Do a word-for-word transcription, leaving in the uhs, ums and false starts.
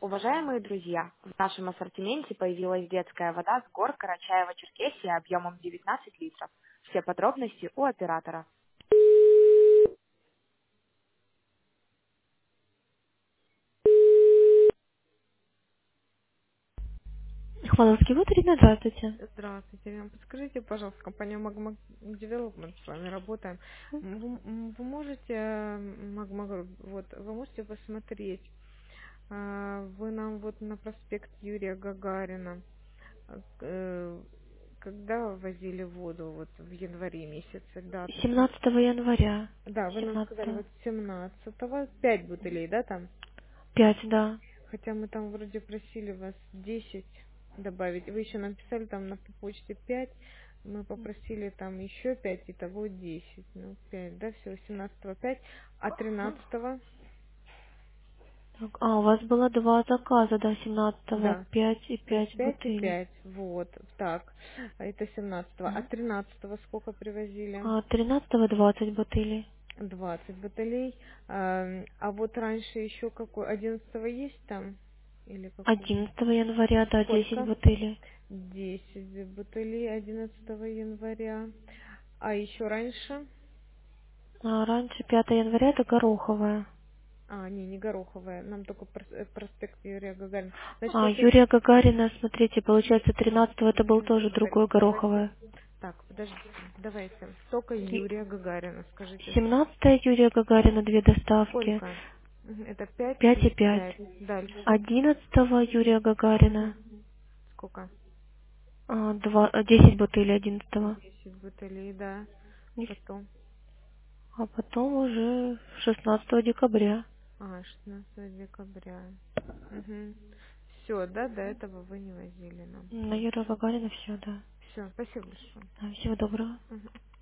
Уважаемые друзья, в нашем ассортименте появилась детская вода с гор Карачаево-Черкесия объемом девятнадцать литров. Все подробности у оператора. Хваловский вот, Ирина, здравствуйте. Здравствуйте, Ирина. Подскажите, пожалуйста, компания Magma Development, с вами работаем. Вы, м, вы можете, э, Magma Group, вот, вы можете посмотреть, а, вы нам вот на проспект Юрия Гагарина, а, э, когда возили воду, вот в январе месяце, дату? семнадцатого января. Да, вы нам сказали семнадцатого. вот семнадцатого, пять бутылей, да, там? пять, да. Хотя мы там вроде просили вас десять добавить. Вы еще нам писали там на почте пять. Мы попросили там еще пять, итого десять. Ну, пять, да, всего семнадцатого пять, а тринадцатого, Так, а, у вас было два заказа, да, семнадцатого да, пять и пять, пять пять и бутылей. пять. Вот, так. А это семнадцатого. А Мгм. тринадцатого сколько привозили? А тринадцатого двадцать бутылей. Двадцать бутылей. А, а вот раньше еще какой? Одиннадцатого есть там? Или какой? одиннадцатого января, да, десять Сколько? бутылей. десять бутылей одиннадцатого января. А еще раньше? А раньше пятого января это гороховая. А, не, не Гороховая. Нам только прос- э, проспект Юрия Гагарина. Значит, А это... Юрия Гагарина, смотрите, получается тринадцатого это был тоже Гагарина. другой Давайте. гороховая. Так, подождите. Давайте. Только И Юрия Гагарина, скажите. семнадцатого Юрия Гагарина две доставки. Сколько? Мгм, это пять пять и и пять. пять. Дальше. Одиннадцатого Юрия Гагарина. Сколько? А, два, а, десять бутылей одиннадцатого. десять бутылей, да. И с- Потом. А потом уже шестнадцатого декабря. А, шестнадцатого декабря. Угу. Все, да, до этого вы не возили нам. На Юрия Хорошо. Гагарина все, да. Все, спасибо большое. Да, всего доброго. Мгм.